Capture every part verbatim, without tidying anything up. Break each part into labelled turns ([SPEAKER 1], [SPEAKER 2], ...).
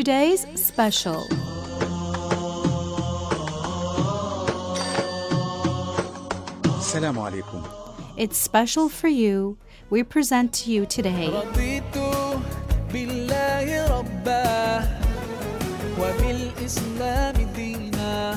[SPEAKER 1] today's special.
[SPEAKER 2] Assalamu alaikum.
[SPEAKER 1] It's special for you. We present to you today
[SPEAKER 3] رضيت بالله ربا وبالإسلام دينا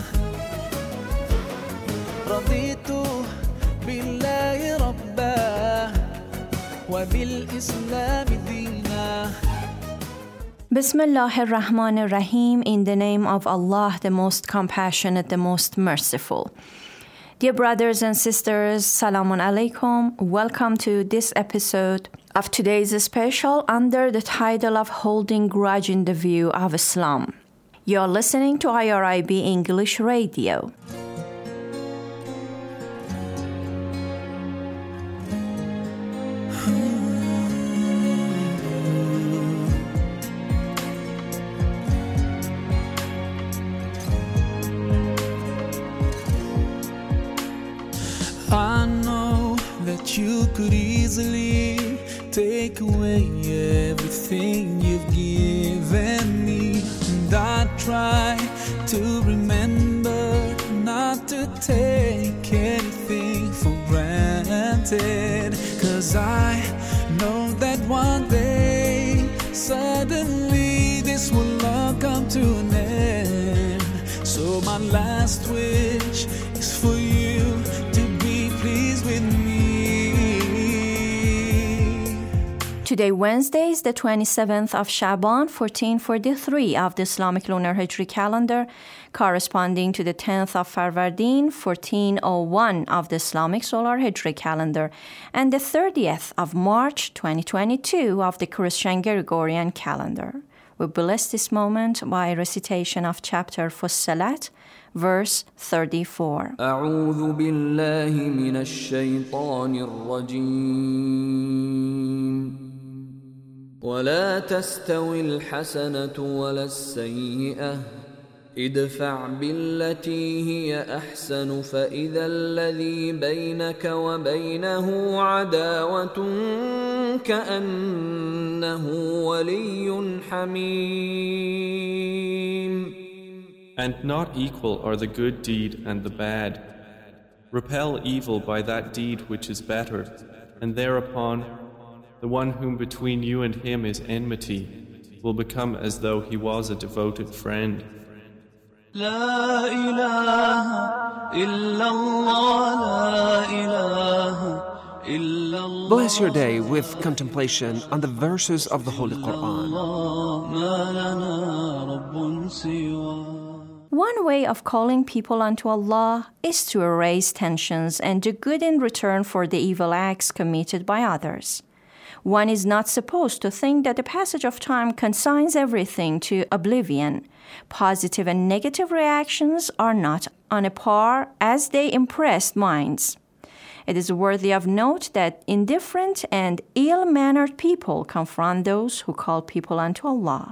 [SPEAKER 3] رضيت بالله ربا وبالإسلام دينا
[SPEAKER 4] Bismillah ar-Rahman ar-Rahim, in the name of Allah, the most compassionate, the most merciful. Dear brothers and sisters, Salamun Alaikum. Welcome to this episode of today's special under the title of Holding Grudge in the View of Islam. You're listening to I R I B English Radio.
[SPEAKER 3] I know that you could easily take away everything you've given me, and I try to remember not to take anything for granted, 'cause I know that one day suddenly this will all come to an end. So my last wish is for you to be pleased with me.
[SPEAKER 4] Today, Wednesday, is the twenty-seventh of Shaban, fourteen forty-three of the Islamic Lunar Hijri calendar, corresponding to the tenth of Farvardin, fourteen oh one of the Islamic Solar Hijri calendar, and the thirtieth of March, twenty twenty-two of the Christian Gregorian calendar. We bless this moment by recitation of chapter Fussilat, verse thirty-four.
[SPEAKER 5] أعوذ بالله من الشيطان الرجيم ولا تستوي الحسنة ولا السيئة ادفع بالتي هي أحسن فإذا الذي بينك وبينه عداوة كأنه ولي حميم.
[SPEAKER 6] And not equal are the good deed and the bad. Repel evil by that deed which is better, and thereupon the one whom between you and him is enmity will become as though he was a devoted friend.
[SPEAKER 3] لا إله إلا الله لا إله إلا الله.
[SPEAKER 2] Bless your day with contemplation on the verses of the Holy Quran.
[SPEAKER 3] ما لنا رب سواه.
[SPEAKER 4] One way of calling people unto Allah is to erase tensions and do good in return for the evil acts committed by others. One is not supposed to think that the passage of time consigns everything to oblivion. Positive and negative reactions are not on a par as they impressed minds. It is worthy of note that indifferent and ill-mannered people confront those who call people unto Allah.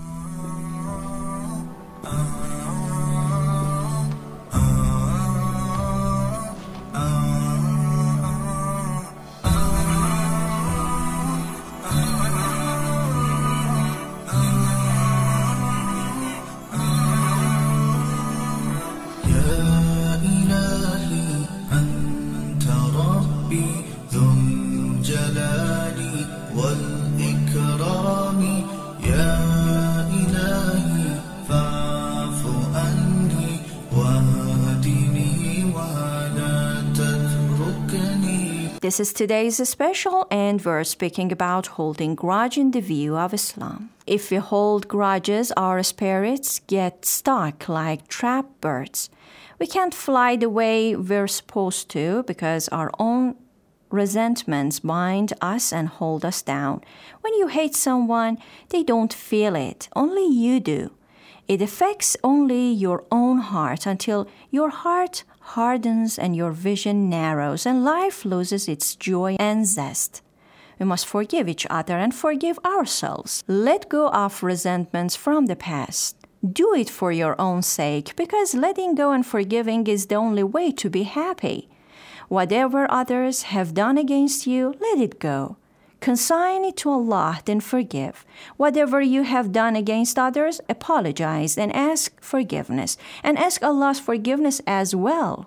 [SPEAKER 4] This is today's special, and we're speaking about holding grudge in the view of Islam. If we hold grudges, our spirits get stuck like trapped birds. We can't fly the way we're supposed to because our own resentments bind us and hold us down. When you hate someone, they don't feel it. Only you do. It affects only your own heart until your heart hardens and your vision narrows and life loses its joy and zest. We must forgive each other and forgive ourselves. Let go of resentments from the past. Do it for your own sake, because letting go and forgiving is the only way to be happy. Whatever others have done against you, let it go. consign it to Allah, then forgive. Whatever you have done against others, apologize and ask forgiveness. And ask Allah's forgiveness as well.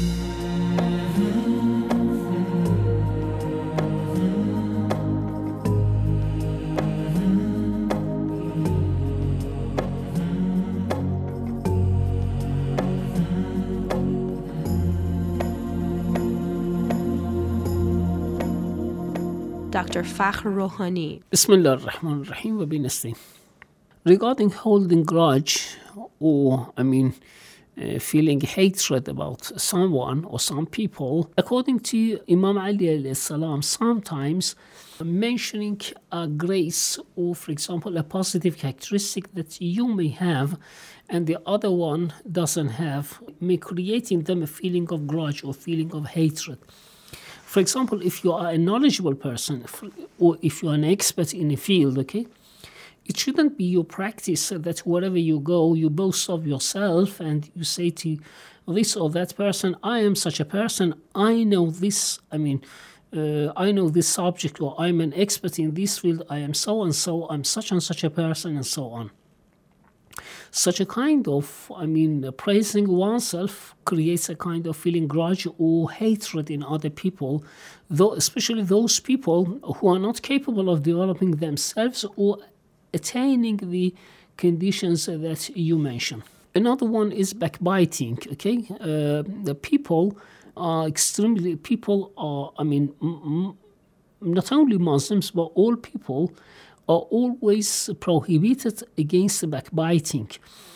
[SPEAKER 1] Doctor Fakhr Rouhani.
[SPEAKER 7] Bismillah ar-Rahman ar-Rahim wa binastain. Regarding holding grudge, or, I mean, uh, feeling hatred about someone or some people, according to Imam Ali alayhi salam, sometimes mentioning a grace or, for example, a positive characteristic that you may have and the other one doesn't have, may creating them a feeling of grudge or feeling of hatred. For example, if you are a knowledgeable person or if you are an expert in a field, okay, it shouldn't be your practice that wherever you go, you boast of yourself and you say to this or that person, I am such a person, I know this, I mean, uh, I know this subject, or I'm an expert in this field, I am so and so, I'm such and such a person, and so on. Such a kind of, I mean, praising oneself creates a kind of feeling grudge or hatred in other people, though especially those people who are not capable of developing themselves or attaining the conditions that you mentioned. Another one is backbiting, okay? Uh, the people are extremely, people are, I mean, m- m- not only Muslims, but all people are always prohibited against backbiting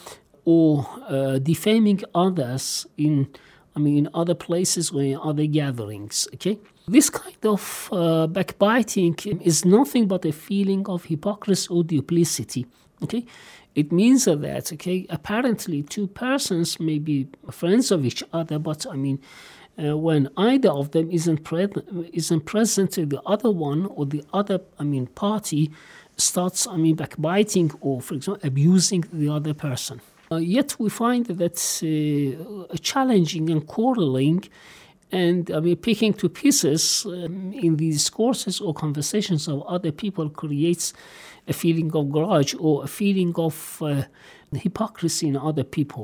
[SPEAKER 7] or uh, defaming others in, I mean, in other places or in other gatherings, okay? This kind of uh, backbiting is nothing but a feeling of hypocrisy or duplicity, okay? It means that, okay, apparently two persons may be friends of each other, but, I mean, Uh, when either of them isn't, pre- isn't present, the other one or the other, I mean, party starts, I mean, backbiting or, for example, abusing the other person. Uh, yet we find that uh, challenging and quarreling and, I mean, picking to pieces um, in the discourses or conversations of other people creates a feeling of grudge or a feeling of uh, hypocrisy in other people.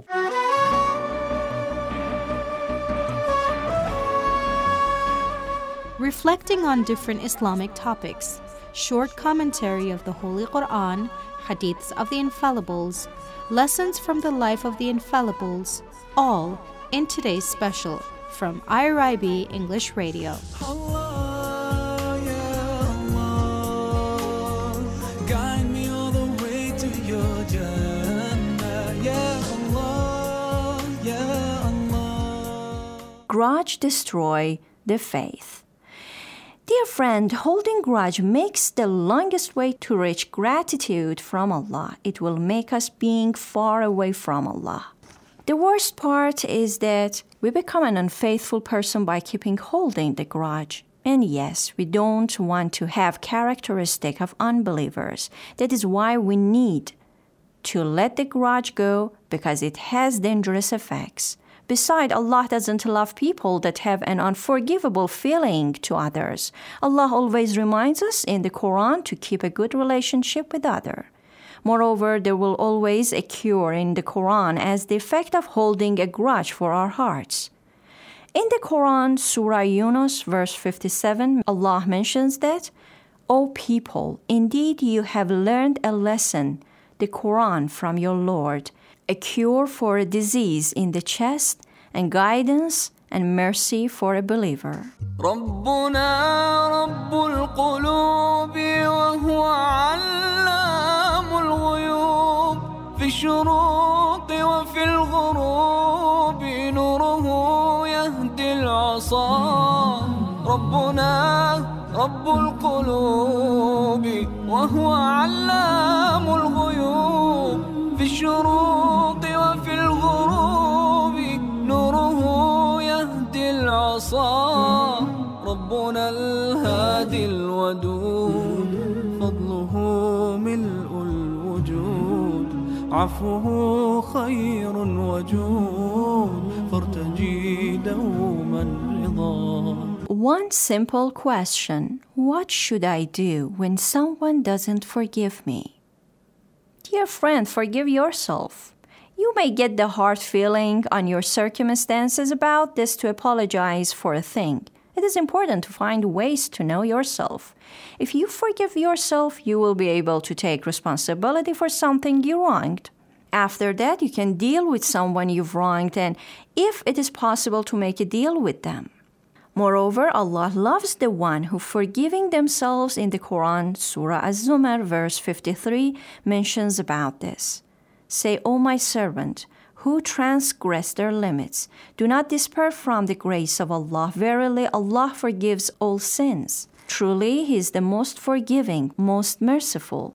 [SPEAKER 1] Reflecting on different Islamic topics, short commentary of the Holy Quran, hadiths of the Infallibles, lessons from the life of the Infallibles, all in today's special from I R I B English Radio.
[SPEAKER 3] Allah, yeah, Allah, guide me all the way to your Jannah, yeah, Allah, yeah, Allah.
[SPEAKER 4] Grudge destroy the faith. Dear friend, holding grudge makes the longest way to reach gratitude from Allah. It will make us being far away from Allah. The worst part is that we become an unfaithful person by keeping holding the grudge. And yes, we don't want to have characteristic of unbelievers. That is why we need to let the grudge go, because it has dangerous effects. Besides, Allah doesn't love people that have an unforgivable feeling to others. Allah always reminds us in the Quran to keep a good relationship with others. Moreover, there will always a cure in the Quran as the effect of holding a grudge for our hearts. In the Quran, Surah Yunus, verse fifty-seven, Allah mentions that, O people, indeed you have learned a lesson, the Quran from your Lord, a cure for a disease in the chest, and guidance and mercy for a believer.
[SPEAKER 5] ربنا رب القلوب وهو علام الغيوب في الشروق وفي الغروب نوره يهدي العصا ربنا رب القلوب وهو علام الغيوب في الشروق وفي الغروب نوره يهدي العصا ربنا الهادي الودود فضله ملء الوجود عفوه خير وجود فارتجي دوما رضا
[SPEAKER 4] One simple question: what should I do when someone doesn't forgive me? Dear friend, forgive yourself. You may get the hard feeling on your circumstances about this to apologize for a thing. It is important to find ways to know yourself. If you forgive yourself, you will be able to take responsibility for something you wronged. After that, you can deal with someone you've wronged, and if it is possible, to make a deal with them. Moreover, Allah loves the one who, forgiving themselves. In the Quran, Surah Az-Zumar, verse fifty-three, mentions about this. Say, O my servant, who transgress their limits, do not despair from the grace of Allah. Verily, Allah forgives all sins. Truly, He is the most forgiving, most merciful.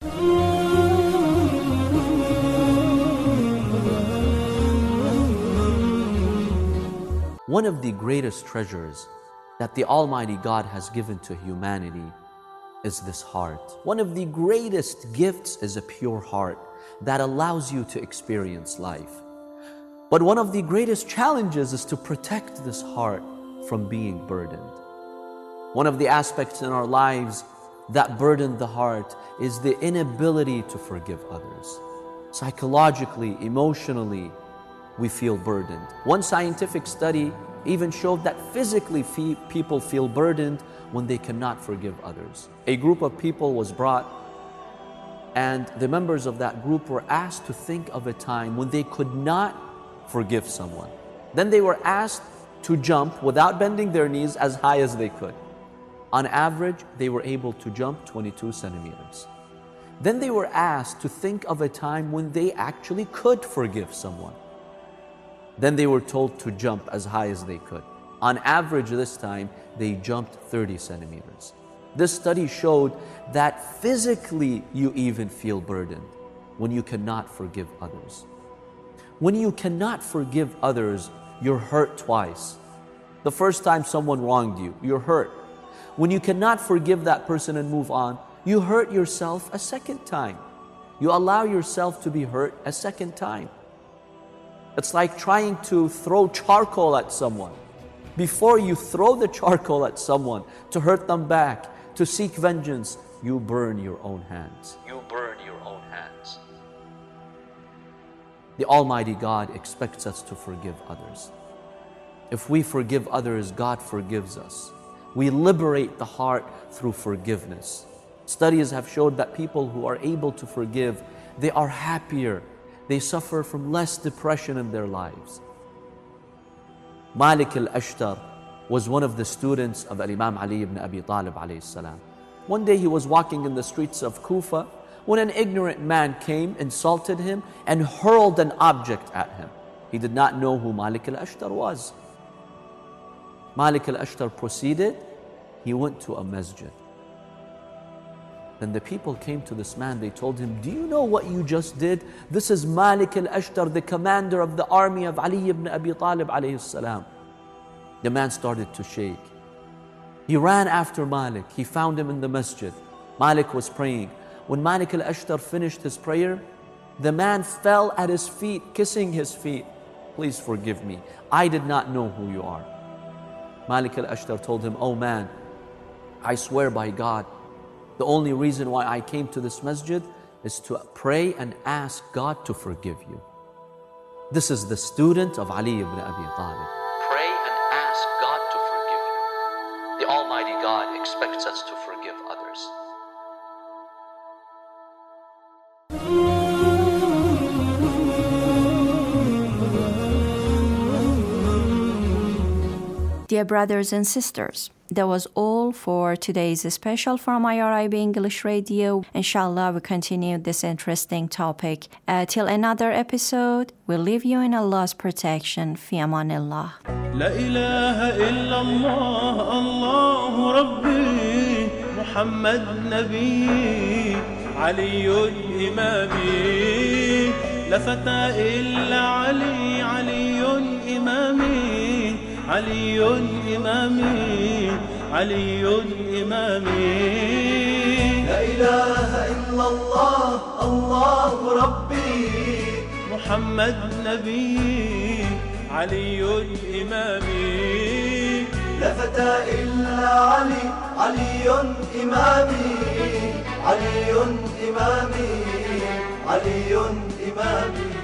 [SPEAKER 8] One of the greatest treasures that the Almighty God has given to humanity is this heart. One of the greatest gifts is a pure heart that allows you to experience life. But one of the greatest challenges is to protect this heart from being burdened. One of the aspects in our lives that burden the heart is the inability to forgive others. Psychologically, emotionally, we feel burdened. One scientific study even showed that physically fe- people feel burdened when they cannot forgive others. A group of people was brought, and the members of that group were asked to think of a time when they could not forgive someone. Then they were asked to jump without bending their knees as high as they could. On average, they were able to jump twenty-two centimeters. Then they were asked to think of a time when they actually could forgive someone. Then they were told to jump as high as they could. On average this time, they jumped thirty centimeters. This study showed that physically you even feel burdened when you cannot forgive others. When you cannot forgive others, you're hurt twice. The first time someone wronged you, you're hurt. When you cannot forgive that person and move on, you hurt yourself a second time. You allow yourself to be hurt a second time. It's like trying to throw charcoal at someone. Before you throw the charcoal at someone to hurt them back, to seek vengeance, you burn your own hands. You burn your own hands. The Almighty God expects us to forgive others. If we forgive others, God forgives us. We liberate the heart through forgiveness. Studies have showed that people who are able to forgive, they are happier. They suffer from less depression in their lives. Malik al-Ashtar was one of the students of Imam Ali ibn Abi Talib alayhi salam. One day he was walking in the streets of Kufa when an ignorant man came, insulted him, and hurled an object at him. He did not know who Malik al-Ashtar was. Malik al-Ashtar proceeded, he went to a masjid. Then the people came to this man, they told him, do you know what you just did? This is Malik al-Ashtar, the commander of the army of Ali ibn Abi Talib alayhi salam. The man started to shake. He ran after Malik, he found him in the masjid. Malik was praying. When Malik al-Ashtar finished his prayer, the man fell at his feet, kissing his feet. Please forgive me, I did not know who you are. Malik al-Ashtar told him, oh man, I swear by God, the only reason why I came to this masjid is to pray and ask God to forgive you. This is the student of Ali ibn Abi Talib. Pray and ask God to forgive you. The Almighty God expects us to forgive others.
[SPEAKER 4] Dear brothers and sisters, that was all for today's special from I R I B English Radio. Inshallah, we continue this interesting topic. Uh, till another episode, we'll leave you in Allah's protection. Fi amanillah.
[SPEAKER 5] La ilaha illallah, Allahu Rabbi, Muhammad Nabi, Aliyun Imami, La fata illa Ali, Aliyun Imami. علي إمامي علي إمامي لا إله إلا الله الله ربي محمد نبي علي إمامي
[SPEAKER 9] قبلة إلا علي، علي إمامي، علي إمامي، علي إمامي.